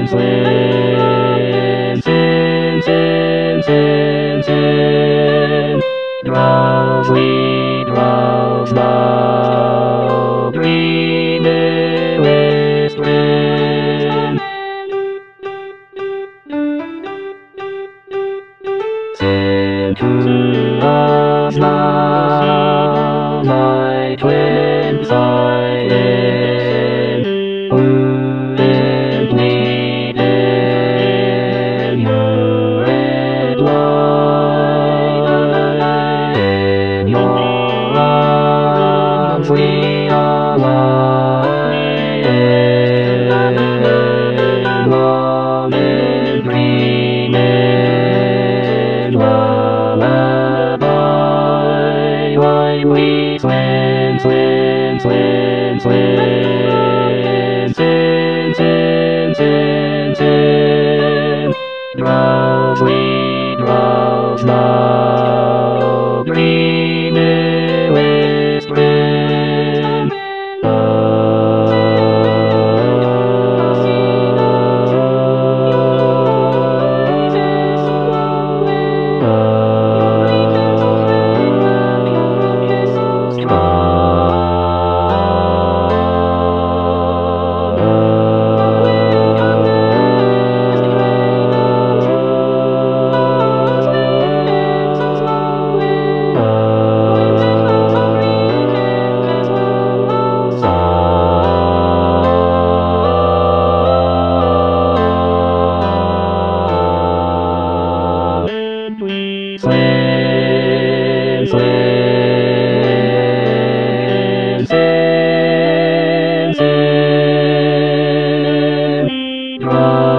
swim, swim, swim, swim, swim. Drowsy, drowse thou, dreamy west wind. Send to us now, my twin silent, who is needed your red light. In your arms we are lying, long and dreaming lullaby, while we swim, swim, swim, swim, swim, swim, swim, swim. Drowsy, drowse thou, dreamy west wind. Swim, swim, swim, swim, swim.